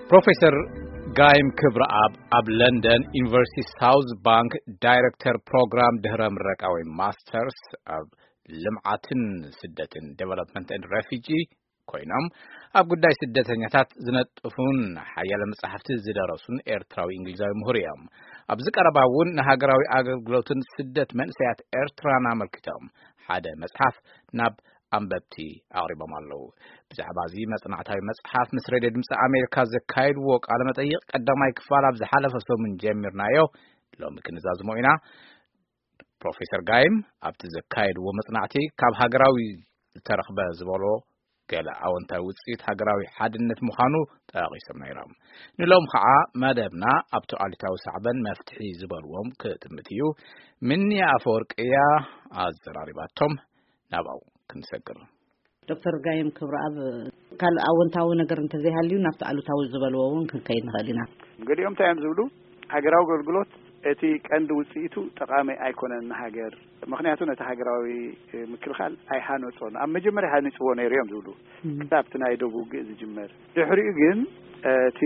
Professor Gaim Kibra'ab ab London University South Bank Director Program دهرم ركاوي Masters ab لمعاتن سدتن Development and Refugee ኮይኖም ኣብ ጉዳይ ስደተኛታት ዝነጥፉን ሓያለ መጻሕፍቲ ዝደረሱን ኤርትራዊ እንግሊዛዊ ምሁር እዮም። ኣብዚ ቀረባውን ንሃገራዊ ኣገልግሎትን ስደት መንስያት ኤርትራን ኣመልኪቶም ሓደ መጽሓፍ ናብ ኣንበብቲ ኣቕሪቦም ኣለዉ። ብዛዕባ እዚ መጽናዕታዊ መጽሓፍ ምስ ሬድዮ ድምፂ ኣሜሪካ ዘካየድዎ ቃለ መጠይቕ ቀዳማይ ክፋል ኣብ ዝሓለፈ ሰሙን ጀሚርናዮ ሎሚ ክንዛዝሞ ኢና። ፕሮፌሰር ጋይም ኣብቲ ዘካየድዎ መጽናዕቲ ካብ ሃገራዊ ዝተረኽበ ዝበሎ ገለ ኣወንታዊ ውፅኢት ሃገራዊ ሓድነት ምዃኑ ጠቒሶም ነይሮም። ንሎም ከዓ መደብና ኣብቲ ኣሉታዊ ሳዕበን መፍትሒ ዝበልዎም ክትምት እዩ። ምኒ ኣፈወርቅያ ኣዘራሪባቶም ናብኡ ክንሰግር። ዶክተር ጋይም ክብረአብ ካል ኣወንታዊ ነገር እንተዘይሃልዩ ናብቲ ኣሉታዊ ዝበልዎ እውን ክንከይድ ንኽእል ኢና። ገሊኦም ታይም ዝብሉ ሃገራዊ ኣገልግሎት እቲ ቀንዲ ውፅኢቱ ጠቃሚ ኣይኮነን ንሃገር ምክንያቱ ነቲ ሃገራዊ ምክልኻል ኣይሃነፆን ኣብ መጀመርያ ሃነፅዎ ነይሩ እዮም ዝብሉ ክታብቲ ናይ ደቡብ ግእ ዝጅመር ድሕሪኡ ግን እቲ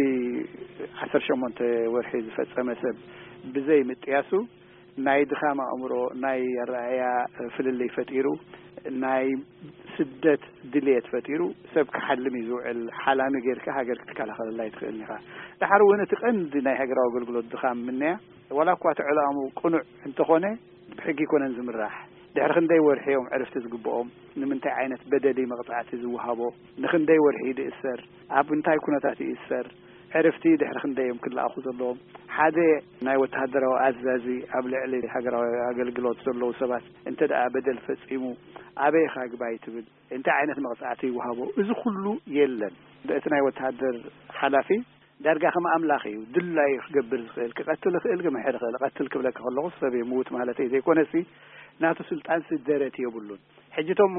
18 ወርሒ ዝፈፀመ ሰብ ብዘይ ምጥያሱ ናይ ድኻማ ኣእምሮ ናይ ራእያ ፍልልይ ፈጢሩ ናይ ስደት ድልየት ፈጢሩ ሰብ ክሓልም ይዝውዕል ሓላሚ ጌርካ ሃገር ክትከላኸለላ ይትኽእል ኢኻ ድሓር እውን እቲ ቀንዲ ናይ ሃገራዊ ኣገልግሎት ድኻም ምንያ ወላ እኳ ትዕላሙ ቁኑዕ እንተኾነ ብሕጊ ኮነን ዝምራሕ ድሕሪ ክንደይ ወርሒ እዮም ዕረፍቲ ዝግብኦም ንምንታይ ዓይነት በደሊ መቕፃዕቲ ዝወሃቦ ንክንደይ ወርሒ ይእሰር ኣብ እንታይ ኩነታት ይእሰር ዕረፍቲ ድሕሪ ክንደይ እዮም ክለኣኹ ዘለዎም ሓደ ናይ ወተሃደራዊ ኣዛዚ ኣብ ልዕሊ ሃገራዊ ኣገልግሎት ዘለዉ ሰባት እንተ ደኣ በደል ፈፂሙ ኣበይ ኻግባይ ትብል እንታይ ዓይነት መቕፃዕቲ ይወሃቦ እዚ ኩሉ የለን እቲ ናይ ወተሃደር ሓላፊ ዳርጋ ከማ ኣምላኽ እዩ ድላይ ክገብር ዝኽእል ክቐትል ክእል ከመሕር ክእል ቀትል ክብለካ ከለኹ ሰብ ይሙት ማለት እዩ ዘይኮነሲ ናቱ ስልጣን ስደረት የብሉን ሕጅቶም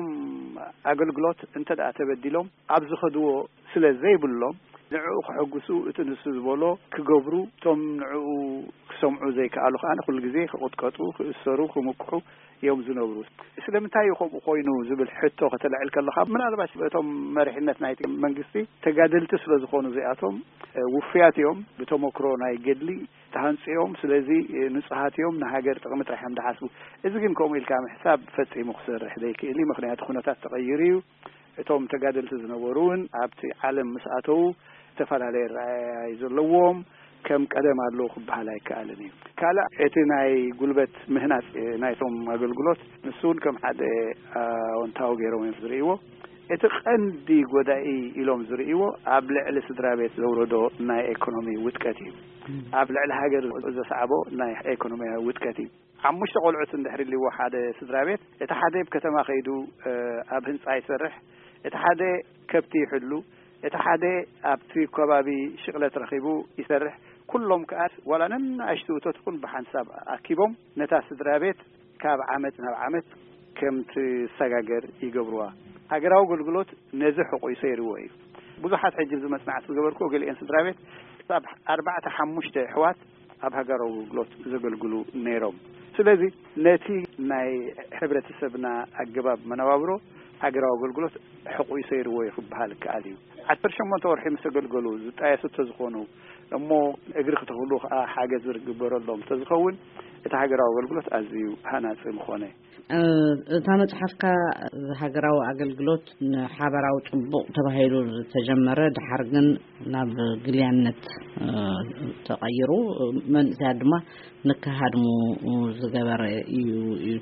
ኣገልግሎት እንተ ደኣ ተበዲሎም ኣብ ዝኸድዎ ስለ ዘይብሎም ንዕኡ ክሕጉሱ እቲ ንሱ ዝበሎ ክገብሩ ቶም ንዕኡ ክሰምዑ ዘይከኣሉ ከዓ ኩሉ ግዜ ክቁጥቀጡ ክእሰሩ ክምክሑ እዮም ዝነብሩ ስለምንታይ ከምኡ ኮይኑ ዝብል ሕቶ ከተልዕል ከለኻ ምናልባት እቶም መሪሕነት ናይ መንግስቲ ተጋደልቲ ስለ ዝኾኑ እዚኣቶም ውፍያት እዮም ብተመክሮ ናይ ገድሊ ተሃንፂኦም ስለዚ ንጹሃት እዮም ንሃገር ጥቕሚ ጥራሕም ዝሓስቡ እዚ ግን ከምኡ ኢልካ ምሕሳብ ፈፂሙ ክሰርሕ ዘይክእል ምክንያቱ ኩነታት ተቐይሩ እዩ እቶም ተጋደልቲ ዝነበሩን ኣብቲ ዓለም ምስኣተው ዝተፈላለዩ ራእያ ዘለዎም ከም ቀደም ኣለዎ ክበሃል ኣይከኣልን እዩ ካልእ እቲ ናይ ጉልበት ምህናፅ ናይቶም ኣገልግሎት ንሱን ከም ሓደ ኣወንታዊ ገይሮም እዮም ዝርእይዎ እቲ ቀንዲ ጎዳኢ ኢሎም ዝርእይዎ ኣብ ልዕሊ ስድራ ቤት ዘውረዶ ናይ ኢኮኖሚ ውድቀት እዩ ኣብ ልዕሊ ሃገር ዘሰዓቦ ናይ ኢኮኖሚያዊ ውድቀት እዩ ሓሙሽተ ቆልዑት እንድሕሪልዎ ሓደ ስድራ ቤት እቲ ሓደ ከተማ ከይዱ ኣብ ህንፃ ይሰርሕ እቲ ሓደ ከብቲ ይሕሉ እቲ ሓደ ኣብቲ ከባቢ ሽቕለት ረኺቡ ይሰርሕ ኩሎም ከኣት ወላነን ኣሽቱቶት ኩን ብሓንሳብ ኣኪቦም ነታ ስድራ ቤት ካብ ዓመት ናብ ዓመት ከምቲ ሰጋገር ይገብሩዋ ሃገራዊ ኣገልግሎት ነዚ ሕቑይ ሰይርዎ እዩ ብዙሓት ሕጂ ዝመጽናዕቲ ዝገበርኩ ገሊአን ስድራ ቤት ካብ 4-5 ኣሕዋት ኣብ ሃገራዊ ኣገልግሎት ዘገልግሉ ነይሮም ስለዚ ነቲ ናይ ሕብረተሰብና ኣገባብ መነባብሮ ሃገራዊ ኣገልግሎት ሕቑይ ሰይርዎ ይኽበሃል ከኣል እዩ 18 ወርሒ ምስ ኣገልገሉ ዝጣየሱ ዝኾኑ እሞ እግሪ ክትህሉ ከዓ ሓገዝ ዝግበረሎም ተዝኸውን እቲ ሃገራዊ ኣገልግሎት ኣዝዩ ሃናፂ ምኾነ እታ መጽሓፍካ ሃገራዊ ኣገልግሎት ንሓበራዊ ጽቡቕ ተባሂሉ ዝተጀመረ ድሓር ግን ናብ ግልያነት ተቐይሩ መንእሰያት ድማ ንከሃድሙ ዝገበረ እዩ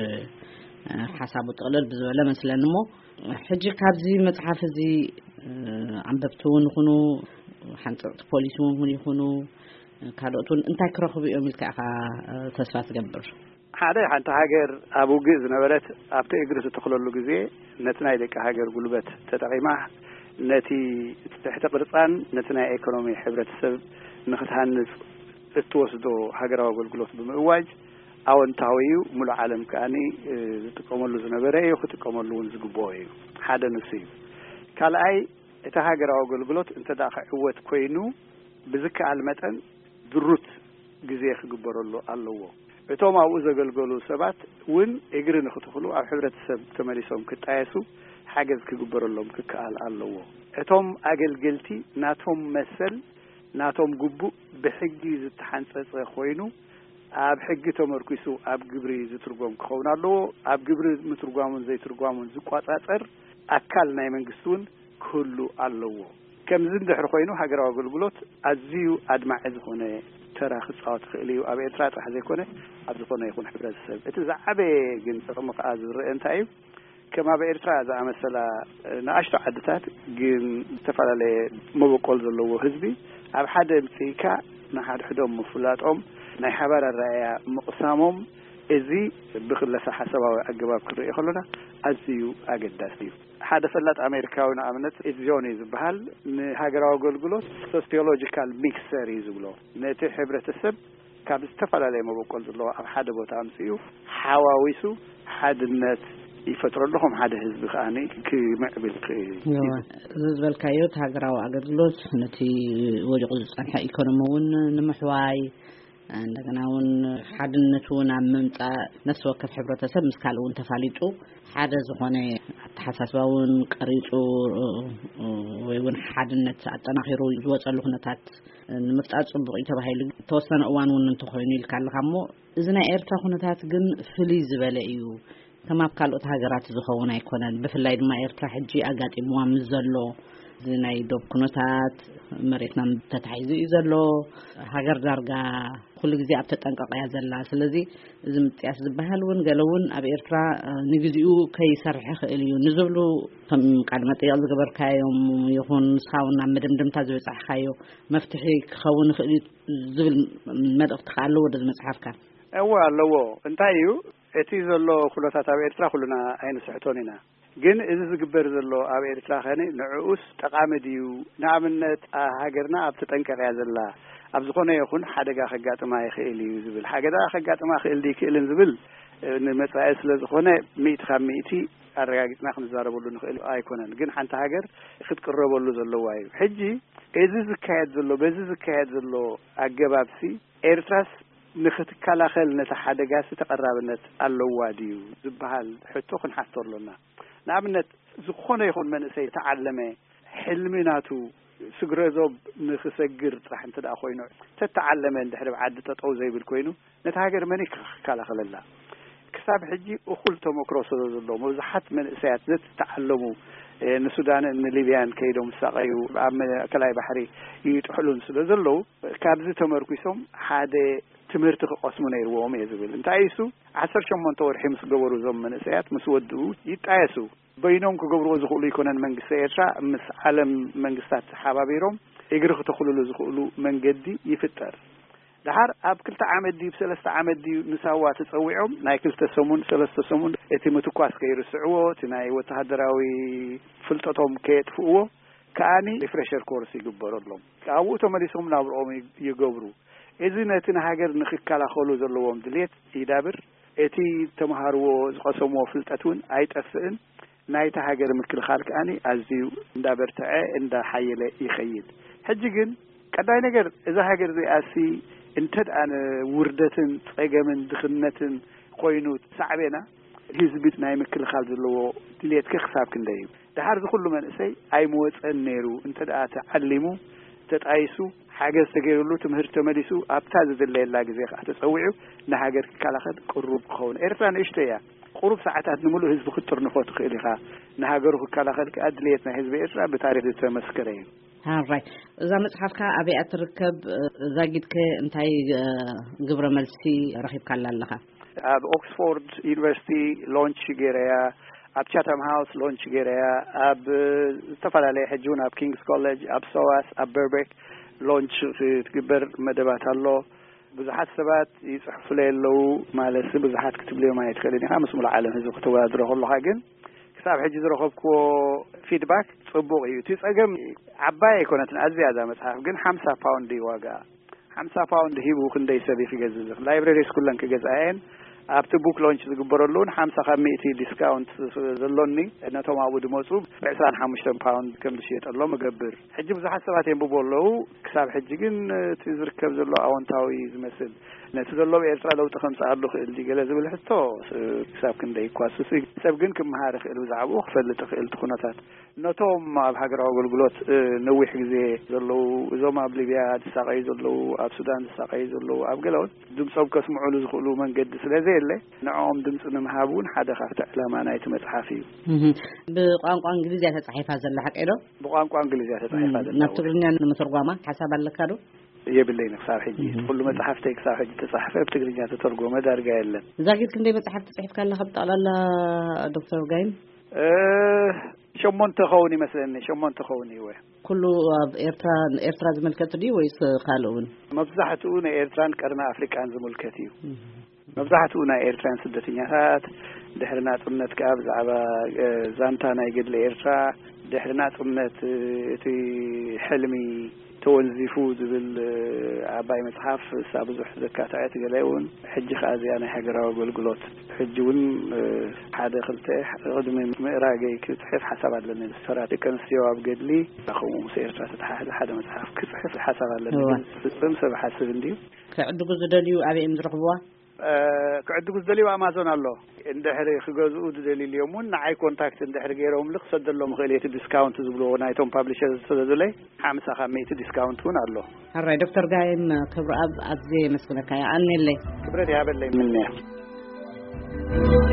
ሓሳቡ ጥቕልል ብዝበለ መስለኒ እሞ ሕጂ ካብዚ መጽሓፍ እዚ ዓንበብቲ እውን ይኹኑ ሓንፀቕቲ ፖሊስ እውን ይኹኑ ካልኦትን እንታይ ክረኽቡ እዮም ኢልካ ኢኻ ተስፋ ትገብር? ሓደ ሓንቲ ሃገር ኣብ ውግእ ዝነበረት ኣብቲ እግሪ ዝተኽለሉ ግዜ ነቲ ናይ ደቂ ሃገር ጉልበት ተጠቒማ ነቲ ትሕቲ ቅርፃን ነቲ ናይ ኢኮኖሚ ሕብረተሰብ ንኽትሃንፅ እትወስዶ ሃገራዊ ኣገልግሎት ብምእዋጅ ኣወንታዊ ሙሉ ዓለም ከኣኒ ዝጥቀመሉ ዝነበረ እዩ ክትጥቀመሉ እውን ዝግብኦ እዩ ሓደ ንሱ እዩ ካልኣይ እቲ ሃገራዊ ኣገልግሎት እንተዳ ክዕወት ኮይኑ ብዝከኣል መጠን ድሩት ግዜ ክግበረሉ ኣለዎ እቶም ኣብኡ ዘገልገሉ ሰባት እውን እግሪ ንኽትኽሉ ኣብ ሕብረተሰብ ተመሊሶም ክጣየሱ ሓገዝ ክግበረሎም ክከኣል ኣለዎ እቶም ኣገልገልቲ ናቶም መሰል ناتهم جبو بحجي زتحنصص خوينو أب حجي تمركزو أب جبري زترجم خونا له أب جبري مترجمون زي ترجمون زقات أثر أكل ناي منجسون كله الله كم زند حرخينو حجر أقولت أزيو أدمع زخونه ترى خصات خليو أبي إترات حزي كونه أبزخونه يكون حبر السب إتزعبي جنس رمق أزر أنتاي كما بإرتراء ذا مثلا ناشط عدتات جن تفعل على مبقول ذلوا حزبي أب حدا مسيكا نحد حدهم مفلاتهم نحبر الرأي مقسامهم إزي بخلص حسابه أجواب كله يخلونا أزيو أجداسيف حدا فلات أمريكا ونعملت إزيونيز بحال نهاجروا قلقلوس sociological mixer يزولو نتي حبرة السب كاب استفعل على مبقول ذلوا أب حدا بتامسيو حواويسو حد الناس يفتر لهم حدا حزب خاني كمقبل زبل كايوت هاجروا أجدلوس نتي وجه صنح إيكونومون نمحواي عندنا ون حدنتون عم ممتع نسوا كف حبرتسب مسكالون تفاليتو حدا زخونه تحساسون قريصو ويون حدنت አጠናኺሩ ዝወጸሉ ሁነታት ንምፍጣር ጽቡቕ ይተባሂሉ ተወሰነ እዋን ውን እንተኾይኑ ይልካልካሞ እዝና ኤርትራ ሁነታት ግን ፍሊ ዝበለ እዩ ከማብ ካልኦት ሃገራት ዝኸውን ኣይኮነን ብፍላይ ድማ ኤርትራ ሕጂ ኣጋጢምዋ ምዘሎ ዝናይ ዶብ ኩነታት መሬትና ተታሒዙ እዩ ዘሎ ሃገር ዳርጋ ኩሉ ግዜ ኣብ ተጠንቀቀያ ዘላ ስለዚ እዚ ምጥያስ ዝበሃል ውን ገለውን ኣብ ኤርትራ ንግዚኡ ከይሰርሕ ክእል እዩ ንዝብሉ ከም ቃድመ ጥያቄ ዝገበርካዮም ይኹን ስኻውና መደምደምታ ዝበፅሕካዮ መፍትሒ ክኸውን ክእል ዝብል መልእኽቲ ካለው ወደ መጽሓፍካ ኣለዎ እንታይ እዩ እቲ ዘሎ ኩነታት ኣብ ኤርትራ ኩሉና ኣይንስሕቶን ኢና ግን እዚ ዝግበር ዘሎ ኣብ ኤርትራ ኸኒ ንዑስ ጠቃሚ ድዩ ንኣብነት ሃገርና ኣብ ተጠንቀቅያ ዘላ ኣብ ዝኾነ ይኹን ሓደጋ ከጋጥማ ይኽእል እዩ ዝብል ሓደጋ ከጋጥማ ይኽእል ይክእልን ዝብል ንመጻኢ ስለ ዝኾነ 100% ኣረጋጊፅና ክንዛረበሉ ንኽእል ኣይኮነን ግን ሓንቲ ሃገር ክትቅረበሉ ዘለዋ እዩ ሕጂ እዚ ዝካየድ ዘሎ በዚ ዝካየድ ዘሎ ኣገባብሲ ኤርትራስ ንኽትከላኸል ነታ ሓደጋስ ተቀራብነት ኣለዋ ድዩ ዝበሃል ሕቶ ክንሓተሉና ንኣብነት ዝኾነ ይኹን መንእሰይ ተዓለመ ሕልምናቱ ስግረዞብ ንኽሰግር ጥራሕ እንትዳ ኮይኑ ተተዓለመ እንድሕር ዓዲ ተጠው ዘይብል ኮይኑ ነታ ሃገር መን ክከላኸለላ ክሳብ ሕጂ እኹል ተመክሮ ስለ ዘሎ መብዛሕት መንእሰያት ዝተዓለሙ ንሱዳን ንሊብያን ከይዶም ሳቀዩ ኣብ ማእከላይ ባሕሪ ይጥሕሉን ስለ ዘለው ካብዚ ተመርኩሶም ሓደ ትምህርቲ ክቆስሙ ነይርዎም ዝብል እንታይ እሱ 18 ወርሒ ምስ ገበሩ ዞም መንእሰያት ምስ ወድኡ ይጣየሱ በይኖም ክገብርዎ ዝኽእሉ ይኮነን መንግስቲ ኤርትራ ምስ ዓለም መንግስታት ሓባቢሮም እግሪ ክትኽልሉ ዝኽእሉ መንገዲ ይፍጠር ድሓር ኣብ 2 ዓመት ዲ 3 ዓመት ዲ ንሳዋ ተፀዊዖም ናይ 2 ሰሙን 3 ሰሙን እቲ ምትኳስ ከይርስዕዎ እቲ ናይ ወተሃደራዊ ፍልጠቶም ከየጥፍእዎ ከኣኒ ሪፍሬሸር ኮርስ ይግበረሎም ካብኡ ተመሊሶም ናብርኦም ይገብሩ እዚ ነቲ ሃገር ንኽከላኸሉ ዘለዎም ድሌት ይዳብር እቲ ተማሃርዎ ዝቀሰምዎ ፍልጠቱን ኣይጠፍእን ናይቲ ሃገር ምክልኻል ከኣኒ ኣዝዩ እንዳበርተዐ እንዳሓየለ ይኸይድ ሕጂ ግን ቀዳይ ነገር እዚ ሃገር እዚኣሲ እንተዳኣነ ውርደትን ፀገምን ድኽነትን ኮይኑ ሳዕቤና ህዝቢት ናይ ምክልኻል ዘለዎ ድሌት ክሳብ ክንደይ ድሓር ዝኹሉ መንእሰይ ኣይመወፀን ነይሩ እንተዳኣ ተዓሊሙ ተጣይሱ ሓገዝ ተገይሩሉ ትምህርቲ ተመሊሱ ኣብታ ዝደለየላ ግዜ ከዓ ተፀዊዑ ንሃገር ክከላኸል ቅሩብ ክኸውን ኤርትራ ንእሽተያ قرب ساعات نملو حزب خطر نفوت خيلها نهاجره كلاخل كأدليتنا حزب إسرائيل بتاريخ المسكرين. هاي إذا متحفك أبي أتركب زاجد كأنتي قبر ملسي رخيب كلا لها. أب أوكسفورد يونيفرسيتي لونش جيريا أب شاتام هاوس لونش جيريا أب تفعل عليه حجون أب كينغز كوليج أب سواس أب بيربك لونش تقبر مدبات الله. بزحات سبات يصحف لي لو ما لسه بزحات كتب لي ما يتخليني خامس مول العالم هذو كتبوا درهم الله حاجن كساب حجز رخبكو فيدباك صبوا يوتيوب أجمع عباية كانت أزيادة مثلا جن 5 باوند دي واقع 5 باوند هي بوكن دي سبي في جزء لايبراريز كلن كجزئين أبت بوك لونش تقبرلون 5 ديسكاونت زلوني أنا توما أبو دموسوب بعسان 5 باوند كم شيء الله مقبر حجب زحات سباتين بقولوا كساب حجين تزركب زلوا أونتاوي مثل نتذلوا بإسرع لو تخمس عرض خيل جلازة بالحتة ساب كندا يقاسس ساب جن كم هارخ الوزعبو خفل تخيل تخونات نتوم مع الحجر والجلوت نوي حجزي زلوا زوما بليبيا تساقي زلوا أب السودان تساقي زلوا أب جلوت دم سب كسمعوا له زخلوا من قد سلازيله نعم دم سن مهابون حدا خافت على ما نايت متحافي بقانق إنجليزي هتصحيح هذا اللي حكيله بقانق إنجليزي هتصحيح هذا نفترض إن مترجمة حسب اللي يبلين صار حجي كل ما تحفتك صار حجي تصحفه بتقدر تترجمه درجة إلا زاكيت كندي بتصحف تصحيح كان لخبط على الدكتور جايم شو منتخوني مثلا شو منتخوني هو كله إيرترا زملكته دي ويس خالون مبزحتونا إيرتران كرنا أفريقيا زملكتيو مبزحتونا إيرتران سدتنيات دحرنا طمنت كاب زعبا زانتانا يقد لإيرترا دحرنا طمنت تي حلمي تونزيفوز بالعباي متحف سابزح زكاتات قلاون حج خازي أنا حجرا والقلوت حجون حدا خلته قدم مراجع كتحف حسب لنا السرعة كان استواب قد لي أخو مسير تحت حدا متحف كتحف حسب لنا بمسب حسب عندي كعندك زدليو أبي مزرقبوا كعندك زدلي وأمازون الله إن حري خجزء دليل اليومون نعي كونتاكت إن حري غيرهم لق صدر لهم خليه ديسكاونت زبلو نايتهم بابليشرز صدرلي 5 ديسكاونت هون الله هراي دكتور جايم خبر أب أبزي مسكونك يا أني اللي خبرتي هذا اللي مني